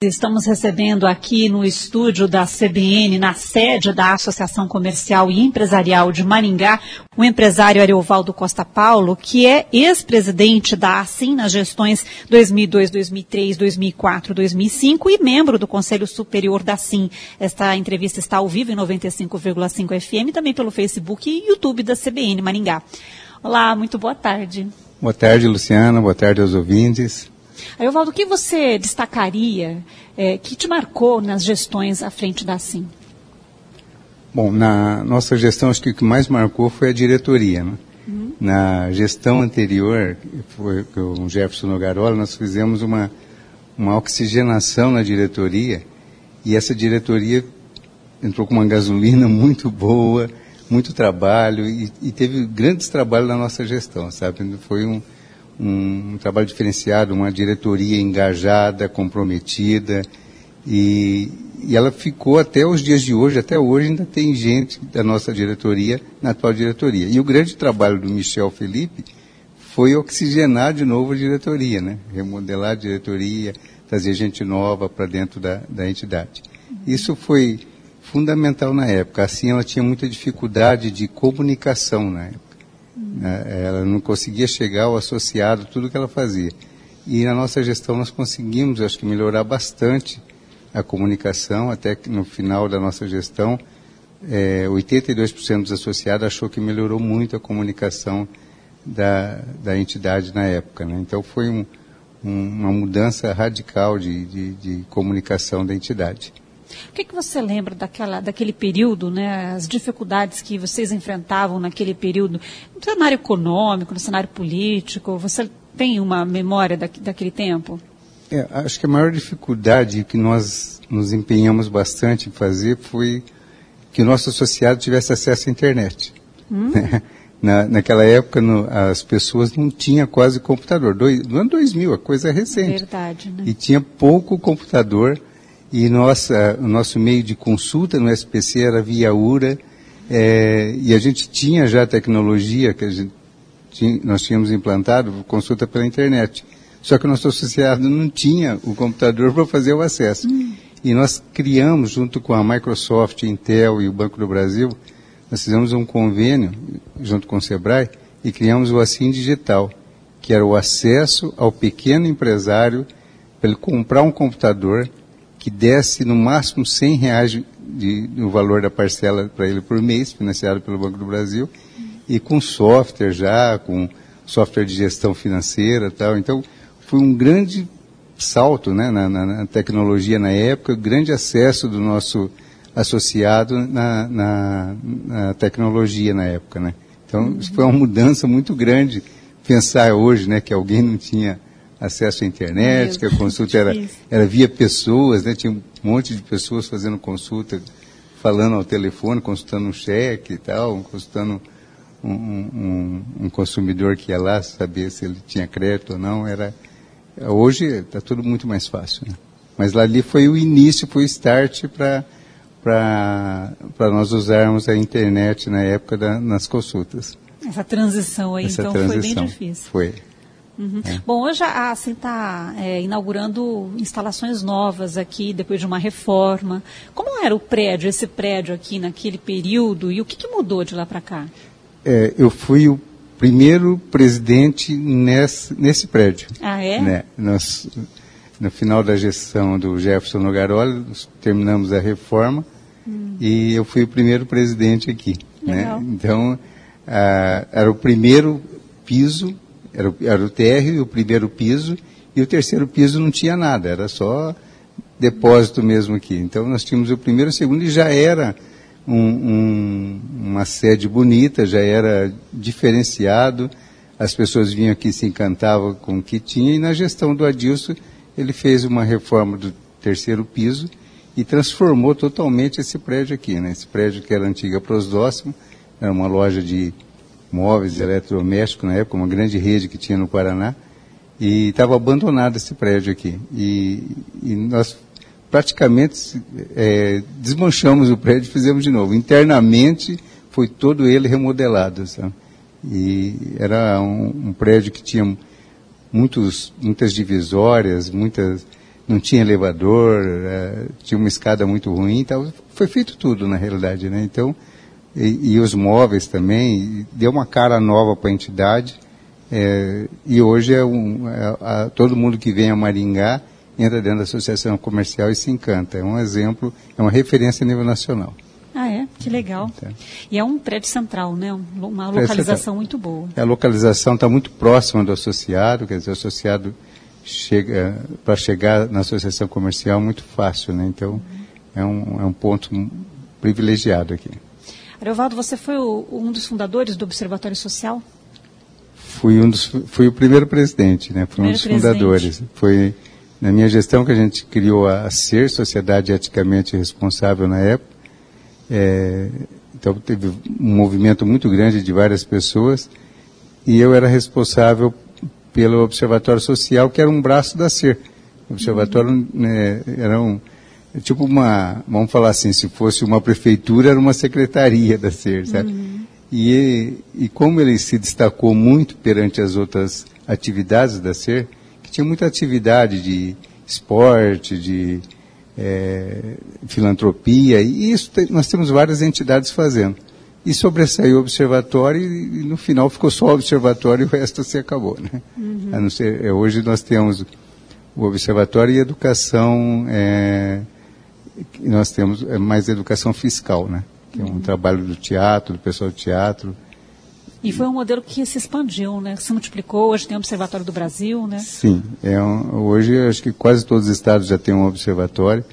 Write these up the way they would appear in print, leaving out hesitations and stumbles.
Estamos recebendo aqui no estúdio da CBN, na sede da Associação Comercial e Empresarial de Maringá, o empresário Ariovaldo Costa Paulo, que é ex-presidente da Assim nas gestões 2002, 2003, 2004, 2005 e membro do Conselho Superior da Assim. Esta entrevista está ao vivo em 95,5 FM, também pelo Facebook e YouTube da CBN Maringá. Olá, muito boa tarde. Boa tarde, Luciana. Boa tarde aos ouvintes. Ariovaldo, o que você destacaria que te marcou nas gestões à frente da Assim? Bom, na nossa gestão, acho que o que mais marcou foi a diretoria, né? Na gestão anterior, foi com o Jefferson Nogarola, nós fizemos uma oxigenação na diretoria, e essa diretoria entrou com uma gasolina muito boa, muito trabalho, e teve grandes trabalhos na nossa gestão, sabe? Foi um trabalho diferenciado, uma diretoria engajada, comprometida, e ela ficou até os dias de hoje. Até hoje ainda tem gente da nossa diretoria na atual diretoria. E o grande trabalho do Michel Felipe foi oxigenar de novo a diretoria, né? Remodelar a diretoria, trazer gente nova para dentro da entidade. Isso foi fundamental na época. Assim, ela tinha muita dificuldade de comunicação na época. Ela não conseguia chegar ao associado, tudo que ela fazia. E na nossa gestão nós conseguimos, acho que, melhorar bastante a comunicação. Até que no final da nossa gestão, 82% dos associados achou que melhorou muito a comunicação da entidade na época, né? Então foi uma mudança radical de comunicação da entidade. O que você lembra daquele período, né, as dificuldades que vocês enfrentavam naquele período, no cenário econômico, no cenário político? Você tem uma memória daquele tempo? Acho que a maior dificuldade que nós nos empenhamos bastante em fazer foi que o nosso associado tivesse acesso à internet. Naquela época, as pessoas não tinham quase computador. No ano 2000, a coisa é recente. Verdade, né? E tinha pouco computador. E o nosso meio de consulta no SPC era via URA, e a gente tinha já a tecnologia que nós tínhamos implantado, consulta pela internet. Só que o nosso associado não tinha o computador para fazer o acesso. E nós criamos, junto com a Microsoft, Intel e o Banco do Brasil, nós fizemos um convênio, junto com o Sebrae, e criamos o Assim Digital, que era o acesso ao pequeno empresário para ele comprar um computador que desse no máximo R$100 no valor da parcela para ele por mês, financiado pelo Banco do Brasil, e com software com software de gestão financeira e tal. Então, foi um grande salto, né, na tecnologia na época, grande acesso do nosso associado na tecnologia na época, né? Então, isso foi uma mudança muito grande. Pensar hoje, né, que alguém não tinha acesso à internet, que a consulta era via pessoas, né? Tinha um monte de pessoas fazendo consulta, falando ao telefone, consultando um cheque e tal, consultando um consumidor que ia lá saber se ele tinha crédito ou não. Hoje está tudo muito mais fácil, né? Mas lá ali foi o início, foi o start para nós usarmos a internet na época nas consultas. Essa transição aí, então, foi bem difícil. Foi. Bom, hoje a Assim está inaugurando instalações novas aqui, depois de uma reforma. Como era esse prédio aqui naquele período, e o que mudou de lá para cá? Eu fui o primeiro presidente nesse prédio. Ah, é? Né? No final da gestão do Jefferson Nogarola, nós terminamos a reforma, e eu fui o primeiro presidente aqui. Legal. Né? Então, era o primeiro piso, era o térreo, o primeiro piso, e o terceiro piso não tinha nada, era só depósito mesmo aqui. Então nós tínhamos o primeiro e o segundo, e já era uma sede bonita, já era diferenciado, as pessoas vinham aqui e se encantavam com o que tinha, e na gestão do Adilson ele fez uma reforma do terceiro piso e transformou totalmente esse prédio aqui, né? Esse prédio que era a antiga Prosdóximo, era uma loja de móveis, eletrodomésticos na época, uma grande rede que tinha no Paraná, e estava abandonado esse prédio aqui. E nós praticamente desmanchamos o prédio e fizemos de novo. Internamente foi todo ele remodelado, sabe? E era um prédio que tinha muitas divisórias, não tinha elevador, tinha uma escada muito ruim, então foi feito tudo na realidade, né? Então, e os móveis também, deu uma cara nova para a entidade, e hoje todo mundo que vem a Maringá entra dentro da associação comercial e se encanta. É um exemplo, é uma referência a nível nacional. Ah, é? Que legal. Então, e é um prédio central, né? Uma localização muito boa. A localização está muito próxima do associado, quer dizer, o associado para chegar na associação comercial muito fácil, né? Então, é um ponto privilegiado aqui. Ariovaldo, você foi um dos fundadores do Observatório Social? Fui o primeiro presidente, né? Fui um dos fundadores. Foi na minha gestão que a gente criou a SER, Sociedade Eticamente Responsável, na época. Então teve um movimento muito grande de várias pessoas e eu era responsável pelo Observatório Social, que era um braço da SER. O Observatório era tipo vamos falar assim, se fosse uma prefeitura, era uma secretaria da SER, sabe? E como ele se destacou muito perante as outras atividades da SER, que tinha muita atividade de esporte, de filantropia, e isso nós temos várias entidades fazendo. E sobressaiu o observatório e no final ficou só o observatório e o resto se acabou, né? A não ser, hoje nós temos o observatório e educação, nós temos mais educação fiscal, né? Que é um trabalho do teatro, do pessoal do teatro. E foi um modelo que se expandiu, né? Se multiplicou, hoje tem o Observatório do Brasil, né? Sim, hoje acho que quase todos os estados já têm um observatório.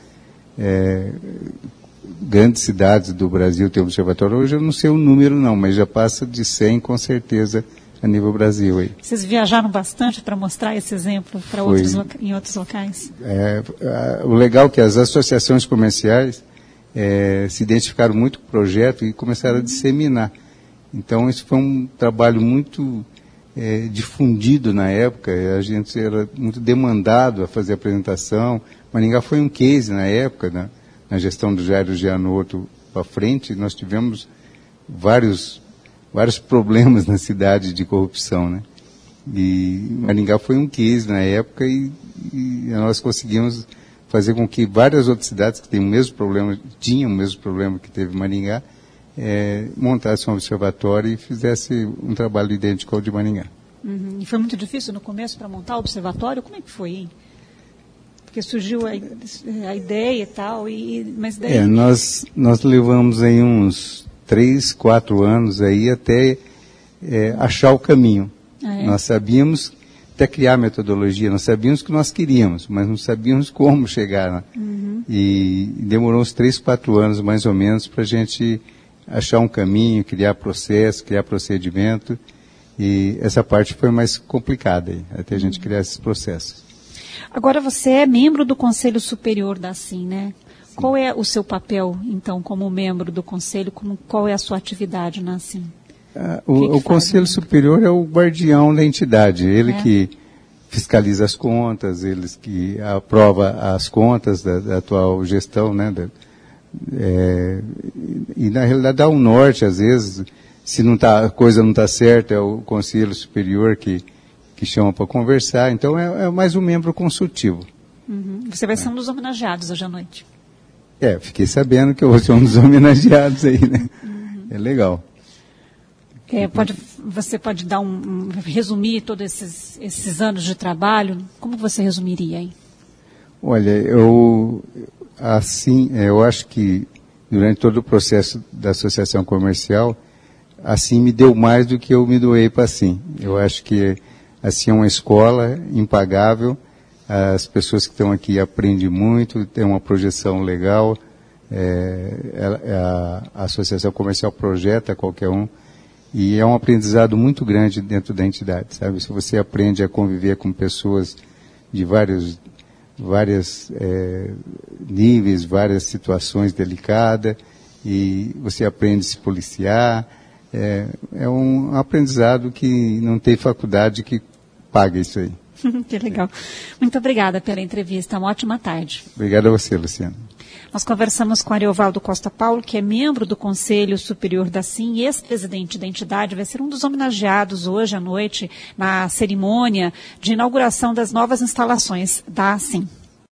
Grandes cidades do Brasil têm um observatório. Hoje eu não sei o número não, mas já passa de 100 com certeza a nível Brasil. Aí. Vocês viajaram bastante para mostrar esse exemplo em outros locais? O legal é que as associações comerciais se identificaram muito com o projeto e começaram a disseminar. Então, isso foi um trabalho muito difundido na época, a gente era muito demandado a fazer a apresentação. Maringá foi um case na época, na gestão do Jair Gianotto para frente, nós tivemos vários problemas na cidade de corrupção, né? E Maringá foi um case na época e nós conseguimos fazer com que várias outras cidades que tinham o mesmo problema que teve Maringá, montasse um observatório e fizesse um trabalho idêntico ao de Maringá. E foi muito difícil no começo para montar o observatório? Como é que foi, hein? Porque surgiu a ideia e tal, mas daí... Nós levamos aí uns 3, 4 anos aí até achar o caminho. Nós sabíamos, até criar a metodologia, nós sabíamos o que nós queríamos, mas não sabíamos como chegar lá. E demorou uns 3, 4 anos mais ou menos para a gente achar um caminho, criar processo, criar procedimento, e essa parte foi mais complicada aí, até a gente criar esses processos. Agora você é membro do Conselho Superior da ASSIM, né? Sim. Qual é o seu papel, então, como membro do Conselho, qual é a sua atividade na ASSIM? O Conselho Superior é o guardião da entidade, ele que fiscaliza as contas, ele que aprova as contas da atual gestão, né? E na realidade dá um norte, às vezes, se a coisa não está certa, é o Conselho Superior que chama para conversar, então é mais um membro consultivo. Você vai ser um dos homenageados hoje à noite. Fiquei sabendo que eu vou ser um dos homenageados aí, né? É legal. Você pode resumir todos esses anos de trabalho? Como você resumiria aí? Olha, eu acho que durante todo o processo da associação comercial, assim me deu mais do que eu me doei para assim. Eu acho que assim é uma escola impagável, as pessoas que estão aqui aprendem muito, tem uma projeção legal, a associação comercial projeta qualquer um, e é um aprendizado muito grande dentro da entidade, sabe? Se você aprende a conviver com pessoas de vários níveis, várias situações delicadas, e você aprende a se policiar, é um aprendizado que não tem faculdade que paga isso aí. Que legal. Muito obrigada pela entrevista. Uma ótima tarde. Obrigado a você, Luciana. Nós conversamos com Ariovaldo Costa Paulo, que é membro do Conselho Superior da ASSIM e ex-presidente da entidade, vai ser um dos homenageados hoje à noite na cerimônia de inauguração das novas instalações da ASSIM.